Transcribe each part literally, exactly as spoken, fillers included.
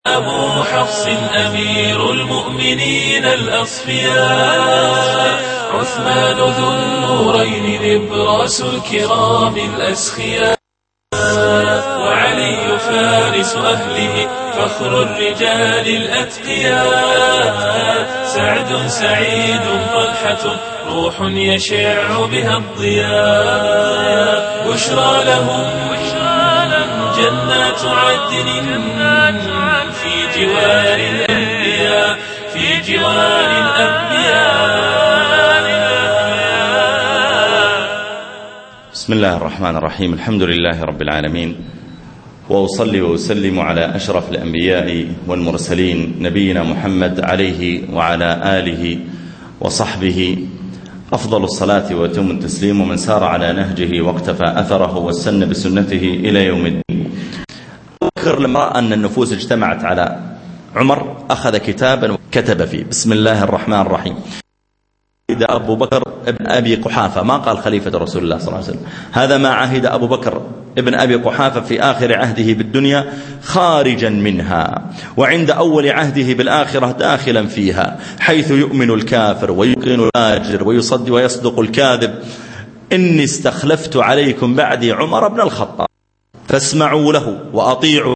أبو حفص أمير المؤمنين الأصفياء، عثمان ذو النورين نبراس الكرام الأسخياء، وعلي فارس أهله فخر الرجال الأتقياء، سعد سعيد طلحة روح يشع بها الضياء، بشرى لهم جنات عدن في جوار الأنبياء في جوار الأنبياء. بسم الله الرحمن الرحيم. الحمد لله رب العالمين، وأصلي وأسلم على أشرف الأنبياء والمرسلين نبينا محمد عليه وعلى آله وصحبه أفضل الصلاة وأتم التسليم، ومن سار على نهجه واقتفى أثره واستنى بسنته إلى يوم الدين. أذكر لما رأى أن النفوس اجتمعت على عمر أخذ كتابا وكتب فيه بسم الله الرحمن الرحيم. عهد أبو بكر ابن أبي قحافة، ما قال خليفة رسول الله صلى الله عليه وسلم، هذا ما عهد أبو بكر ابن أبي قحافة في آخر عهده بالدنيا خارجا منها، وعند أول عهده بالآخرة داخلا فيها، حيث يؤمن الكافر ويقين الفاجر ويصدق ويصدق الكاذب. إني استخلفت عليكم بعدي عمر بن الخطاب فاسمعوا له وأطيعوا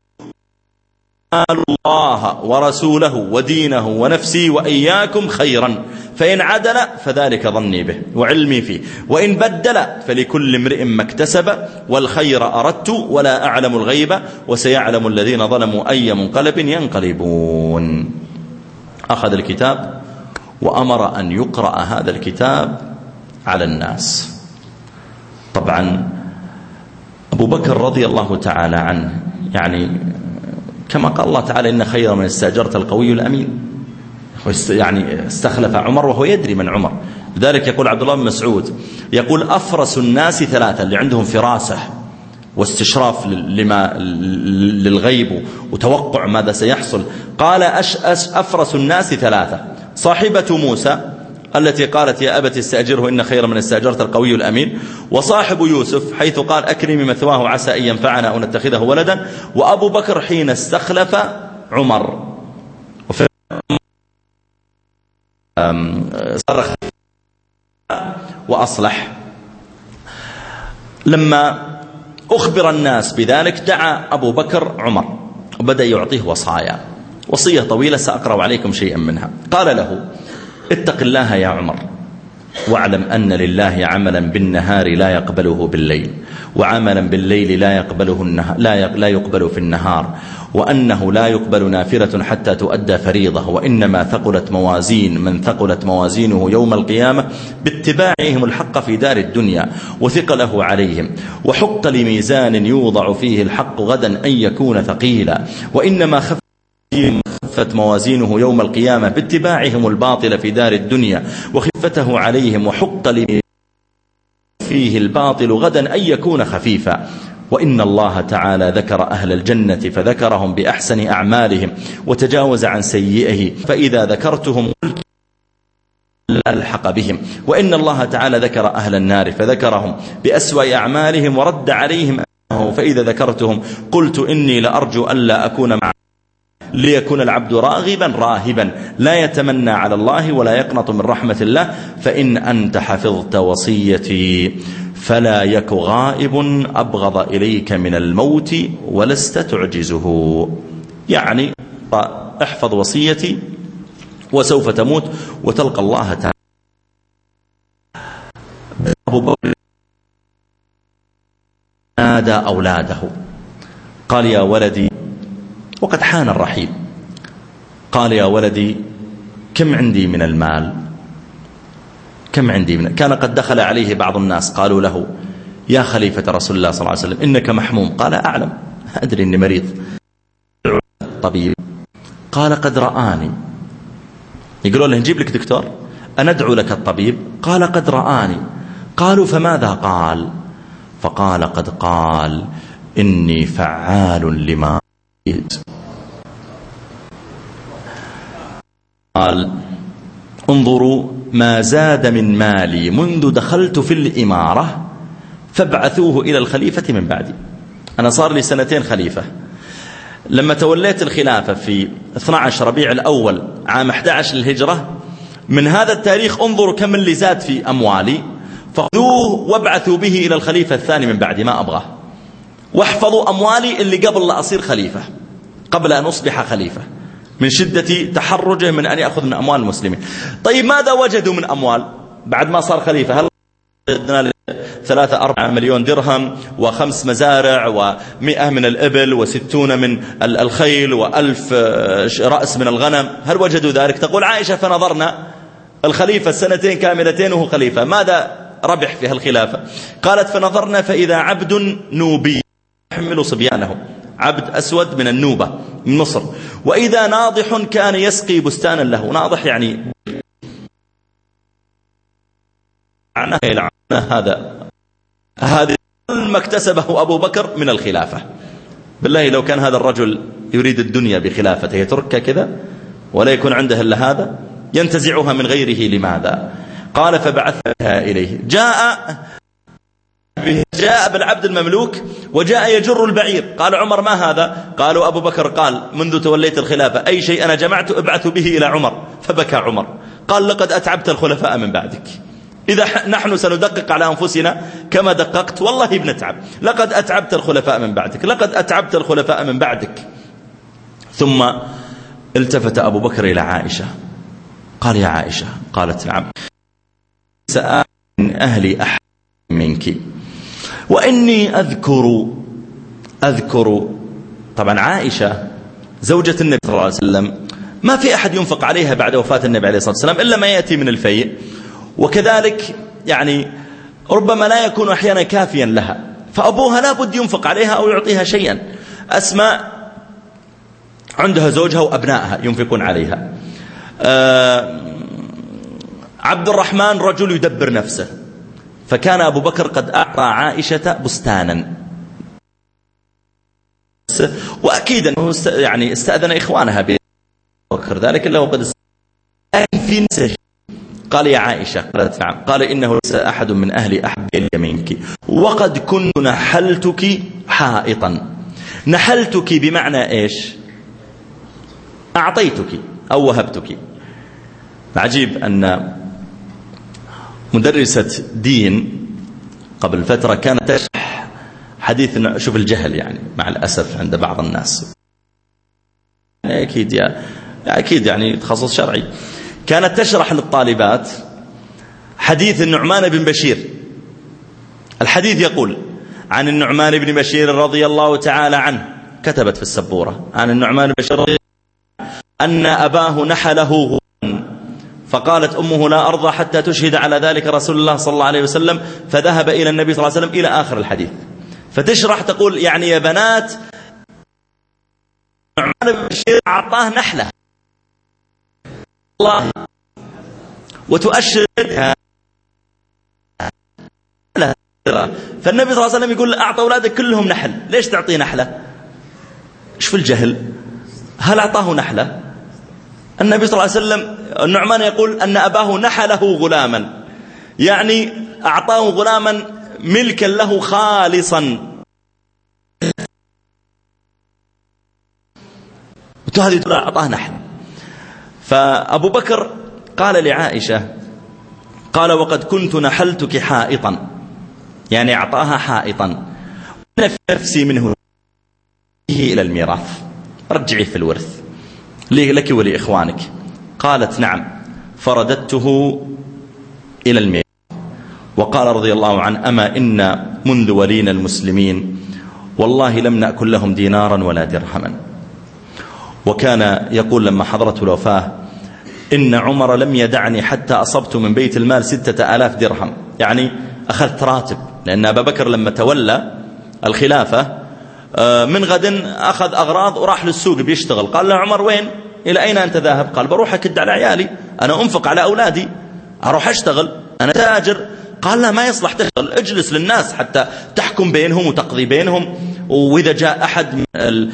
الله ورسوله ودينه ونفسي وإياكم خيرا، فإن عدل فذلك ظني به وعلمي فيه، وإن بدل فلكل امرئ ما اكتسب، والخير أردت ولا أعلم الغيب، وسيعلم الذين ظلموا أي منقلب ينقلبون. أخذ الكتاب وأمر أن يقرأ هذا الكتاب على الناس. طبعا أبو بكر رضي الله تعالى عنه، يعني كما قال الله تعالى إن خير من استأجرت القوي الأمين، يعني استخلف عمر وهو يدري من عمر. لذلك يقول عبد الله بن مسعود، يقول أفرس الناس ثلاثة، اللي عندهم فراسة واستشراف لما للغيب وتوقع ماذا سيحصل. قال أش أش أفرس الناس ثلاثة، صاحبة موسى التي قالت يا أبت استأجره إن خير من استأجرت القوي الأمين، وصاحب يوسف حيث قال أكرمي مثواه عسى أن ينفعنا أو نتخذه ولدا، وأبو بكر حين استخلف عمر صرخ وأصلح. لما أخبر الناس بذلك دعا أبو بكر عمر وبدأ يعطيه وصايا، وصية طويلة سأقرأ عليكم شيئا منها. قال له اتق الله يا عمر، واعلم أن لله عملا بالنهار لا يقبله بالليل، وعملا بالليل لا يقبله النهار لا يقبل في النهار، وأنه لا يقبل نافلة حتى تؤدى فريضة، وإنما ثقلت موازين من ثقلت موازينه يوم القيامة باتباعهم الحق في دار الدنيا وثقله عليهم، وحق لميزان يوضع فيه الحق غدا أن يكون ثقيلا، وإنما خف خفت موازينه يوم القيامة باتباعهم الباطل في دار الدنيا وخفته عليهم، وحق لمن فيه الباطل غدا أن يكون خفيفا. وإن الله تعالى ذكر أهل الجنة فذكرهم بأحسن أعمالهم وتجاوز عن سيئه، فإذا ذكرتهم قلت ألحق بهم، وإن الله تعالى ذكر أهل النار فذكرهم بأسوأ أعمالهم ورد عليهم، فإذا ذكرتهم قلت إني لأرجو ألا أكون معهم، ليكون العبد راغبا راهبا لا يتمنى على الله ولا يقنط من رحمة الله، فإن أنت حفظت وصيتي فلا يك غائب أبغض إليك من الموت ولست تعجزه. يعني احفظ وصيتي وسوف تموت وتلقى الله تعالى. أبو بكر نادى أولاده قال يا ولدي، وقد حان الرحيل، قال يا ولدي كم عندي من المال، كم عندي من. كان قد دخل عليه بعض الناس قالوا له يا خليفة رسول الله صلى الله عليه وسلم إنك محموم، قال أعلم أدري إني مريض. الطبيب قال قد رآني، يقولون له نجيب لك دكتور، أندعو لك الطبيب، قال قد رآني. قالوا فماذا قال؟ فقال قد قال إني فعال لما قال انظروا ما زاد من مالي منذ دخلت في الإمارة فابعثوه إلى الخليفة من بعدي. أنا صار لي سنتين خليفة، لما توليت الخلافة في اثني عشر ربيع الأول عام أحد عشر للهجرة، من هذا التاريخ انظروا كم اللي زاد في أموالي، فخذوه وابعثوا به إلى الخليفة الثاني من بعد ما أبغاه، واحفظوا أموالي اللي قبل لا أصير خليفة، قبل أن أصبح خليفة، من شدة تحرجه من أن يأخذ من أموال المسلمين. طيب ماذا وجدوا من أموال بعد ما صار خليفة؟ هل وجدنا ثلاثة أربعة مليون درهم وخمس مزارع ومئة من الإبل وستون من الخيل وألف رأس من الغنم؟ هل وجدوا ذلك؟ تقول عائشة فنظرنا الخليفة سنتين كاملتين وهو خليفة، ماذا ربح في هالخلافة؟ قالت فنظرنا فإذا عبد نوبي يحمل صبيانه، عبد أسود من النوبة من مصر، وإذا ناضح كان يسقي بستانا له. ناضح يعني هذا هذا ما اكتسبه أبو بكر من الخلافة. بالله لو كان هذا الرجل يريد الدنيا بخلافته يتركها كذا ولا يكون عنده إلا هذا، ينتزعها من غيره. لماذا؟ قال فبعثها إليه، جاء جاء بالعبد المملوك وجاء يجر البعير. قال عمر ما هذا؟ قالوا أبو بكر قال منذ توليت الخلافة أي شيء أنا جمعت ابعثوا به إلى عمر. فبكى عمر قال لقد أتعبت الخلفاء من بعدك، إذا نحن سندقق على أنفسنا كما دققت والله بنتعب. لقد أتعبت الخلفاء من بعدك، لقد أتعبت الخلفاء من بعدك. ثم التفت أبو بكر إلى عائشة قال يا عائشة، قالت نعم، سأل من أهلي أحد منك وإني أذكر أذكر طبعا عائشة زوجة النبي صلى الله عليه وسلم ما في أحد ينفق عليها بعد وفاة النبي عليه الصلاة والسلام إلا ما يأتي من الفيء، وكذلك يعني ربما لا يكون أحيانا كافيا لها، فأبوها لا بد ينفق عليها أو يعطيها شيئا. أسماء عندها زوجها وأبنائها ينفقون عليها. آه عبد الرحمن رجل يدبر نفسه، فكان أبو بكر قد أعطى عائشة بستانا، وأكيد أنه يعني استأذن إخوانها بكر ذلك له قد استأذن في نفسه. قال يا عائشة، قالت نعم، قال إنه ليس أحد من أهلي أحب إلي منك وقد كنت نحلتك حائطا. نحلتك بمعنى إيش؟ أعطيتك أو وهبتك. عجيب أن مدرسة دين قبل فترة كانت تشرح حديث، شوف الجهل يعني مع الأسف عند بعض الناس، يعني أكيد يا أكيد يعني تخصص شرعي، كانت تشرح للطالبات حديث النعمان بن بشير. الحديث يقول عن النعمان بن بشير رضي الله تعالى عنه، كتبت في السبورة عن النعمان بن بشير رضي الله أن أباه نحله غلاما، فقالت أمه لا أرضى حتى تشهد على ذلك رسول الله صلى الله عليه وسلم، فذهب إلى النبي صلى الله عليه وسلم إلى آخر الحديث. فتشرح تقول يعني يا بنات النعمان بن بشير أعطاه نحله الله وتؤشر. فالنبي صلى الله عليه وسلم يقول أعطى أولادك كلهم نحل، ليش تعطيه نحلة؟ إيش في الجهل؟ هل أعطاه نحلة؟ النبي صلى الله عليه وسلم النعمان يقول أن أباه نحله غلاما، يعني أعطاه غلاما ملكا له خالصا، وهذه تقول أعطاه نحل. فأبو بكر قال لعائشة قال وقد كنت نحلتك حائطا، يعني أعطاها حائطا، وأنا في نفسي منه إلى الميراث، رجعيه في الورث لك ولإخوانك. قالت نعم، فرددته إلى الميراث. وقال رضي الله عنه أما إن منذ ولينا المسلمين والله لم نأكل لهم دينارا ولا درهما. وكان يقول لما حضرته الوفاة إن عمر لم يدعني حتى أصبت من بيت المال ستة آلاف درهم، يعني أخذت راتب، لأن أبا بكر لما تولى الخلافة من غد أخذ أغراض وراح للسوق بيشتغل. قال له عمر وين؟ إلى أين أنت ذاهب؟ قال بروح أكد على عيالي، أنا أنفق على أولادي، أروح أشتغل، أنا تاجر. قال لا ما يصلح تشتغل، اجلس للناس حتى تحكم بينهم وتقضي بينهم، وإذا جاء أحد من ال...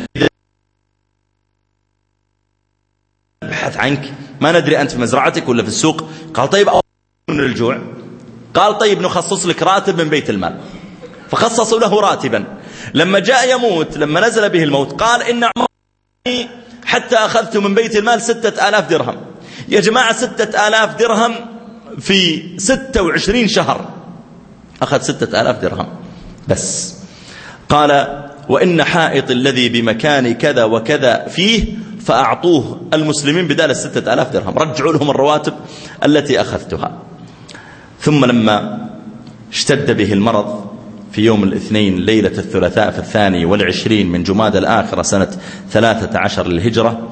بحث عنك ما ندري أنت في مزرعتك ولا في السوق. قال طيب أو من الجوع. قال طيب نخصص لك راتب من بيت المال، فخصصوا له راتبا. لما جاء يموت، لما نزل به الموت، قال إن عمر حتى أخذت من بيت المال ستة آلاف درهم. يا جماعة ستة آلاف درهم في ستة وعشرين شهر، أخذ ستة آلاف درهم بس. قال وإن حائط الذي بمكان كذا وكذا فيه فأعطوه المسلمين بدال الستة آلاف درهم، رجعوا لهم الرواتب التي أخذتها. ثم لما اشتد به المرض في يوم الاثنين ليلة الثلاثاء في الثاني والعشرين من جماد الآخرة سنة ثلاثة عشر للهجرة،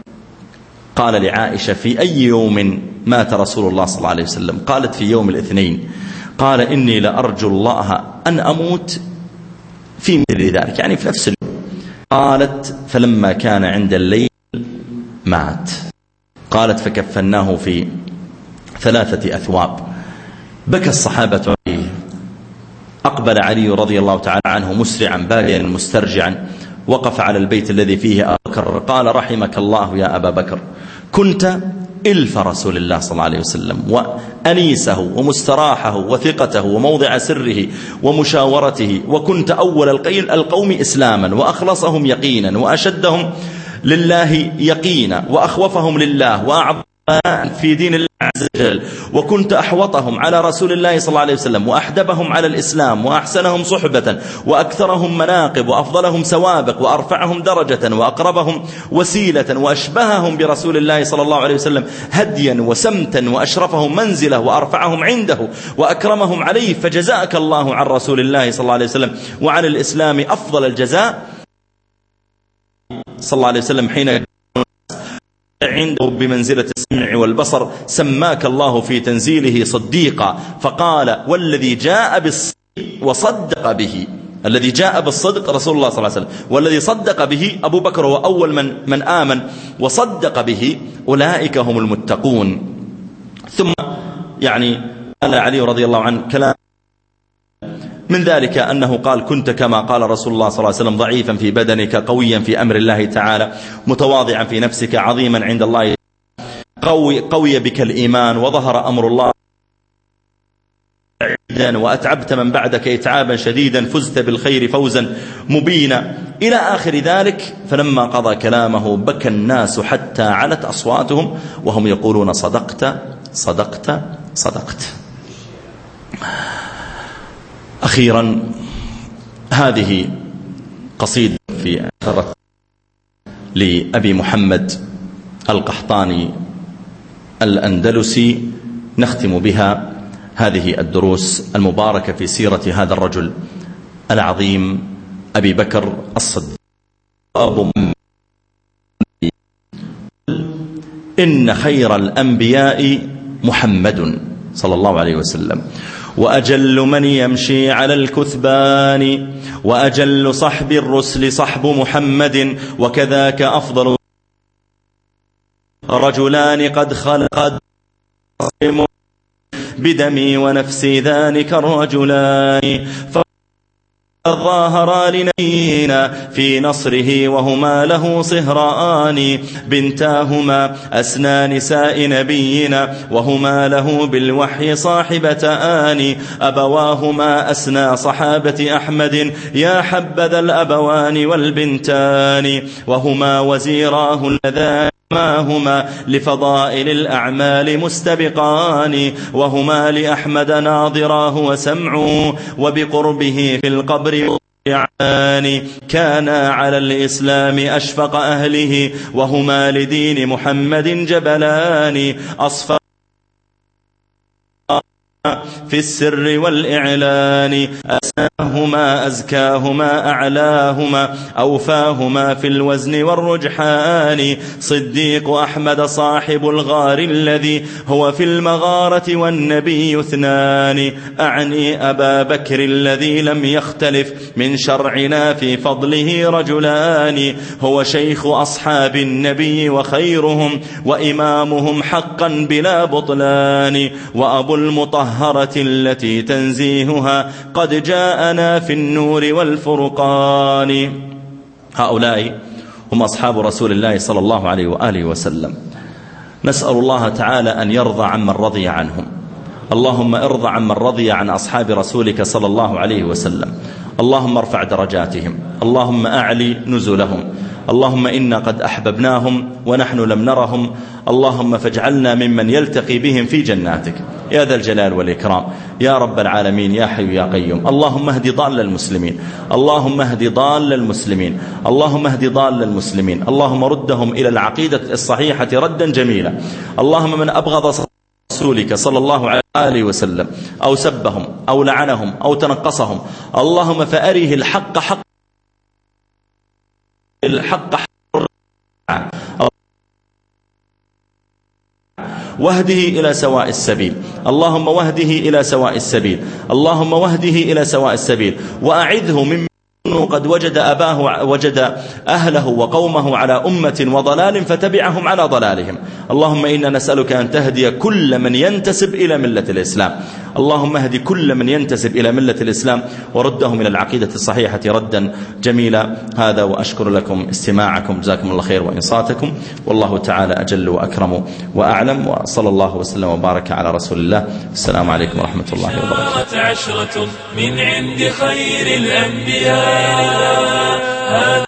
قال لعائشة في أي يوم مات رسول الله صلى الله عليه وسلم؟ قالت في يوم الاثنين. قال إني لأرجو الله أن أموت في مثل ذلك، يعني في نفس اليوم. قالت فلما كان عند الليل مات. قالت فكفناه في ثلاثة أثواب. بكى الصحابة عليه. أقبل علي رضي الله تعالى عنه مسرعا باكيا مسترجعا، وقف على البيت الذي فيه أبو بكر. قال رحمك الله يا أبا بكر، كنت إلف رسول الله صلى الله عليه وسلم وأنيسه ومستراحه وثقته وموضع سره ومشاورته، وكنت أول القوم إسلاما وأخلصهم يقينا وأشدهم لله يقينا وأخوفهم لله وأعظم في دين الله عز وجل، وكنت أحوطهم على رسول الله صلى الله عليه وسلم وأحدبهم على الإسلام وأحسنهم صحبة وأكثرهم مناقب وأفضلهم سوابق وأرفعهم درجة وأقربهم وسيلة وأشبههم برسول الله صلى الله عليه وسلم هديا وسمتا وأشرفهم منزلة وأرفعهم عنده وأكرمهم عليه. فجزاك الله عن رسول الله صلى الله عليه وسلم وعن الإسلام أفضل الجزاء صلى الله عليه وسلم حين عنده بمنزلة السمع والبصر. سماك الله في تنزيله صديقا، فقال والذي جاء بالصدق وصدق به. الذي جاء بالصدق رسول الله صلى الله عليه وسلم، والذي صدق به أبو بكر هو أول من, من آمن وصدق به، أولئك هم المتقون. ثم يعني قال علي رضي الله عنه كلام من ذلك أنه قال كنت كما قال رسول الله صلى الله عليه وسلم ضعيفا في بدنك قويا في أمر الله تعالى متواضعا في نفسك عظيما عند الله، قوي, قوي بك الإيمان وظهر أمر الله وأتعبت من بعدك إتعابا شديدا فزت بالخير فوزا مبينا إلى آخر ذلك. فلما قضى كلامه بكى الناس حتى علت أصواتهم وهم يقولون صدقت صدقت صدقت. أخيرا هذه قصيدة في أثرت لأبي محمد القحطاني الأندلسي نختم بها هذه الدروس المباركة في سيرة هذا الرجل العظيم أبي بكر الصديق. أبو إن خير الأنبياء محمد صلى الله عليه وسلم، وأجل من يمشي على الكثبان، وأجل صحب الرسل صحب محمد، وكذاك أفضل رجلان قد خلقت بدمي ونفسي ذلك الرجلان، فظاهرا لنبينا في نصره وهما له صهران، بنتاهما أسنى نساء نبينا وهما له بالوحي صاحبتان، أبواهما أسنى صحابة أحمد يا حبذا الأبوان والبنتان، وهما وزيراه اللذان ما هما لفضائل الأعمال مستبقان، وهما لأحمد ناظراه وسمعه وبقربه في القبر يعني كانا على الإسلام أشفق أهله، وهما لدين محمد جبلان أصفى في السر والإعلان، أسناهما أزكاهما أعلاهما أوفاهما في الوزن والرجحان، صديق أحمد صاحب الغار الذي هو في المغارة والنبي اثنان، أعني أبا بكر الذي لم يختلف من شرعنا في فضله رجلان، هو شيخ أصحاب النبي وخيرهم وإمامهم حقا بلا بطلان، وأبو المطهر التي تنزيهها قد جاءنا في النور والفرقان. هؤلاء هم أصحاب رسول الله صلى الله عليه وآله وسلم. نسأل الله تعالى أن يرضى عمن رضي عنهم. اللهم ارضى عمن رضي عن أصحاب رسولك صلى الله عليه وسلم. اللهم ارفع درجاتهم، اللهم أعلي نزلهم، اللهم إنا قد أحببناهم ونحن لم نرهم، اللهم فاجعلنا ممن يلتقي بهم في جناتك يا ذا الجلال والإكرام يا رب العالمين يا حي يا قيوم. اللهم اهد ضال المسلمين، اللهم اهد ضال المسلمين، اللهم اهد ضال المسلمين، اللهم ردهم إلى العقيدة الصحيحة ردا جميلا. اللهم من أبغض رسولك صلى الله عليه وسلم أو سبهم أو لعنهم أو تنقصهم، اللهم فأره الحق حق الحق حق وهده إلى سواء السبيل، اللهم وهده إلى سواء السبيل، اللهم وهده إلى سواء السبيل، وأعذه من قد وجد أباه وجد أهله وقومه على أمة وضلال فتبعهم على ضلالهم. اللهم إنا نسألك أن تهدي كل من ينتسب إلى ملة الإسلام، اللهم اهدي كل من ينتسب إلى ملة الإسلام وردهم إلى العقيدة الصحيحة ردا جميلا. هذا وأشكر لكم استماعكم، جزاكم الله خير وإنصاتكم، والله تعالى أجل وأكرم وأعلم، وصلى الله وسلم وبارك على رسول الله. السلام عليكم ورحمة الله وبركاته. عشرة من عند خير الأنبياء.